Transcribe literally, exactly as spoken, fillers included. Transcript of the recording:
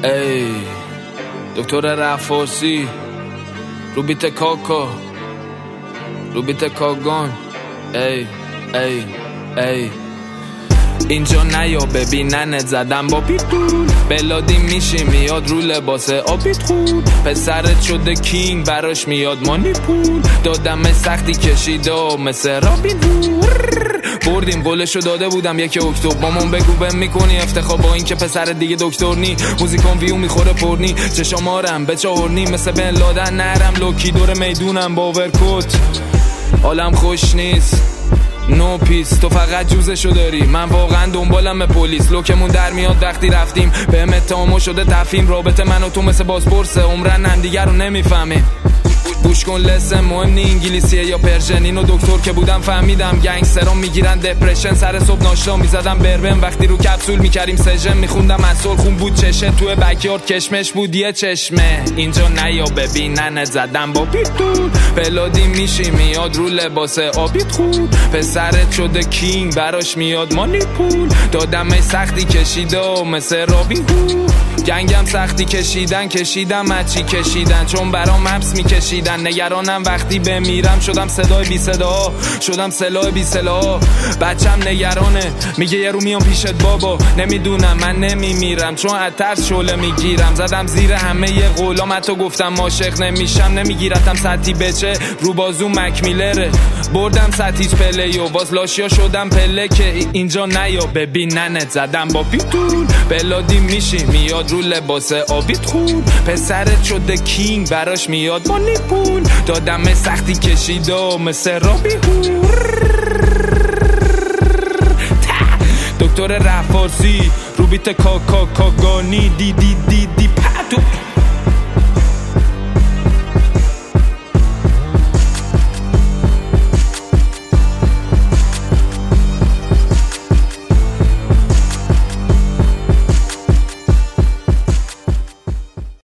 ای دکتر رفاسی رو بیت کاکا رو بیت کاگان ای ای ای اینجا نیا ببیننت زدم با پیتون بلادی میشی میاد رو لباس آبیت خود پسرت شده کینگ براش میاد مانی پول دادم سختی کشیده مثل رابین بردیم گلشو داده بودم یک اکتبر مامان بگو بهم میکنی افتخار با این که پسر دیگه دکتر نی موزیکون ویو میخوره پرنی چشامارم به چهارنی مثل بن لادن نرم لوکی دور میدونم باورکوت حالم خوش نیست نو پیس تو فقط جوزشو داری من واقعا دنبالم به پلیس لوکمون در میاد وقتی رفتیم بهم اتهامو شده تفهیم رابطه من و تو مثل بازپرسه عمرن هم دیگر رو نمیفهمیم گوش کن لسن مهم نی انگلیسیه یا پرژن اینو دکتر که بودم فهمیدم گنگسترام میگیرن دپرشن سر صبح ناشتا میزدم بربن وقتی رو کپسول میکردیم سژن میخوندم اصل خون بود چشه توی بکیارد کشمش بود یه چشمه اینجا نیا ببیننت زدم با پیتون بلادی میشی میاد رو لباس آبیت خود پسرت شده کینگ براش میاد مانی پول دادم سختی کشیده مثل رابین هود گنگم سختی کشیدن کشیدم مچی کشیدن چون برام حبس میکشیدن نگرانم وقتی بمیرم شدم صدای بی صدا شدم سلاح بی سلاح بچم نگرانه میگه یه رو میام پیشت بابا نمیدونم من نمیمیرم چون از ترس شعله میگیرم زدم زیر همه ی قولام حتی گفتم عاشق نمیشم نمیگیرتم سطحی بچه رو بازو مکمیلره بردم سطحیچ پلیو باز لاشیا شدم پله که اینجا نیا ببیننت زدم با پیتون بلادی میشی میاد رو لباس آبیت خود پسرت شده کینگ براش میاد مانی پول دادم سختی کشیده مثل رابی هود دکتر رفاسی رو بیت کاکا کاگانی دی دی دی دی پاتو